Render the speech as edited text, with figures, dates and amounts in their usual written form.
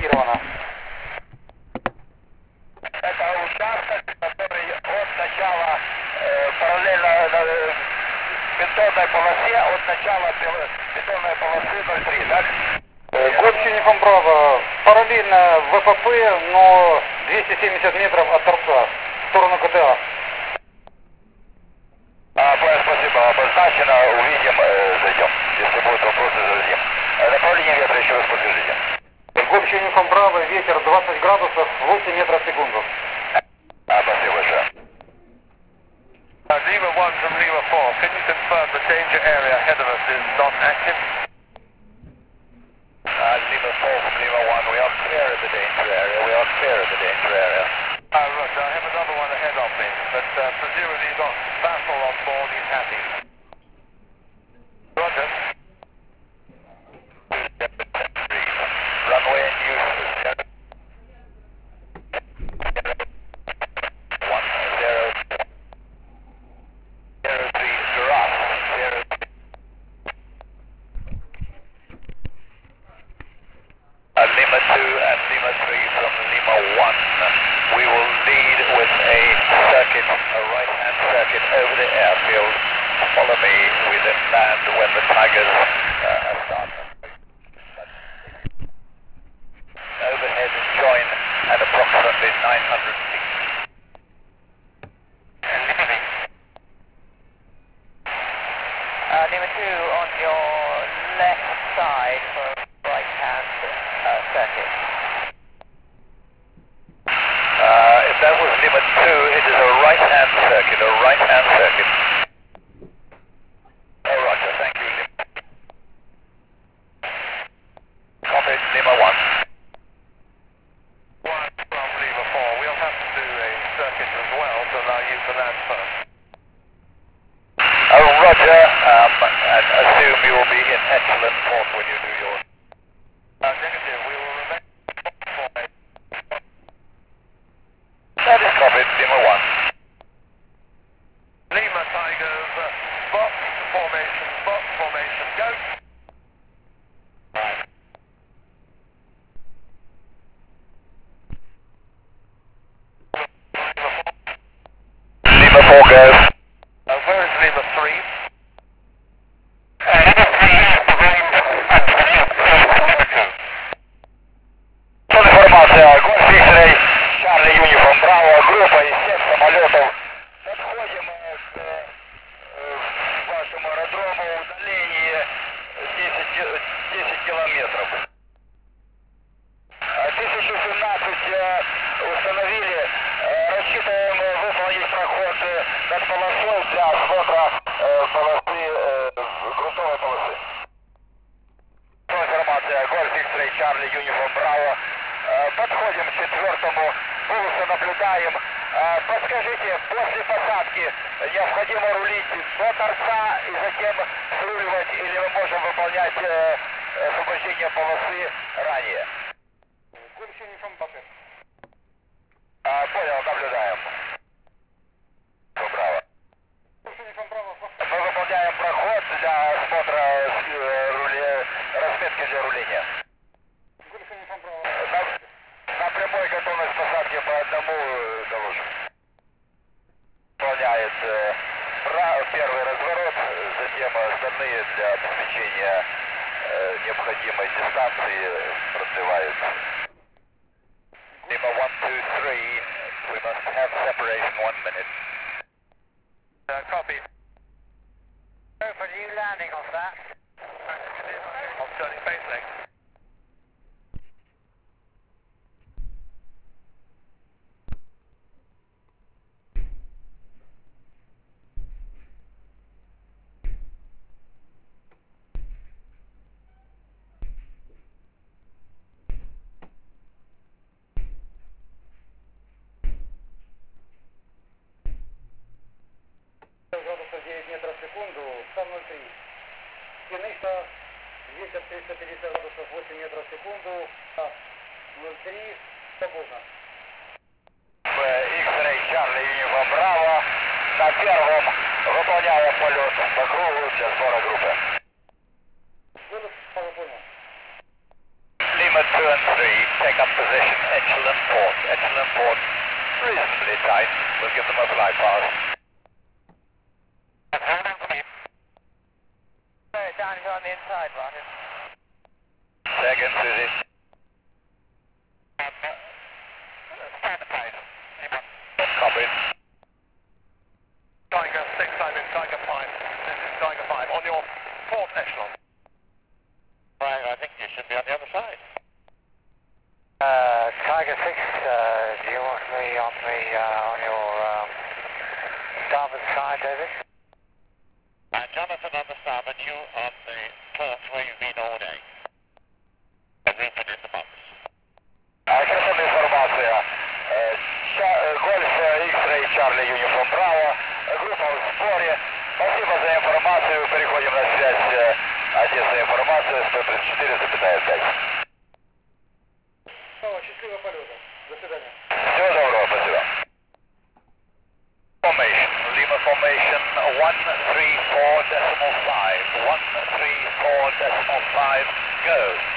зафиксировано. Это участок, который от начала параллельно бетонной полосе, от начала бетонной полосы 03, так? Гонщик Uniform Bravo, параллельно ВПП, но 270 метров от торца, в сторону КТА. Понял, спасибо, обозначено, увидим, зайдем. Если будут вопросы, зададим. Направление ветра еще раз подскажите. Гонщик Uniform Bravo, ветер 20 градусов, 8 метров в секунду. Спасибо большое. Lima 1 from Lima 4, can you confirm the danger area ahead of us is not active? Lima 4 from Lima 1, we are clear of the danger area, we are clear of the danger area. Roger, I have another one ahead of me, but presumably you've got Basil on board, he's happy. Roger. Runway in use. 1003 Giraffe. Lima 2 and Lima 3 from Lima 1. We will lead with a circuit, a right-hand circuit over the airfield. Follow me, we then land when the Tigers start. Overhead join at approximately 900 feet. Lima 2 on your left side for right-hand circuit. If that was Lima 2, it is a right-hand circuit, a right-hand circuit. Oh, roger, thank you, Lima. Copy, Lima 1. 1 from Lima 4, we'll have to do a circuit as well to allow you to land first. Oh, roger, and assume you will be in excellent port when you do yours. Negative, we will remain formation. That is copied, Lima 1. Lima Tigers, box formation, go. Lima 4 go. Where is Lima 3? Информация, Гольф X-Ray, Charlie Uniform Bravo, группа из всех самолетов. Подходим к вашему аэродрому, удаление 10 километров. 1017 установили, рассчитываем выполнить проход над полосой для осмотра полосы, грунтовой полосы. Информация, Гольф X-Ray, Charlie Uniform Bravo. Подходим к 4-му пулсу, наблюдаем. Подскажите, после посадки необходимо рулить до торца и затем сруливать, или мы можем выполнять освобождение полосы ранее? Понял, наблюдаем. Браво. Мы выполняем проход для осмотра разметки для руления. На прямой готовность посадки по одному доложим. Выполняет первый разворот, затем остальные для обеспечения необходимой дистанции продлевают. Lima 1, 2, 3, we must have separation 1 minute. Copy. For you landing off that. On turning base length. Градусов 9 метров в секунду, сам 03. Стены 200-350 градусов 8 метров в секунду, 03, свободно. X-Ray Charlie Uniform Bravo на первом выполняем полет по кругу для сбора группы. Понял. Lima 2 and 3, take up position, Echelon port, reasonably tight, we'll give them a fly pass. Down here on the inside, Roger. Second, Susie. Copy. Tiger 6, I'm in Tiger 5. This is Tiger 5 on your fourth echelon. Right, I think you should be on the other side. Tiger 6, do you want me on your starboard side, David? Jonathan on the starboard, you on the port where you've been all day. Rupert in the box. Красивая информация. Гольф X-Ray Charlie Uniform Bravo. Группа в сборе. Спасибо за информацию. Переходим на связь. Одесса информация 134,5. Счастливого полета. До свидания. Всего доброго, спасибо. Formation, Lima formation 134.5, 134.5, go.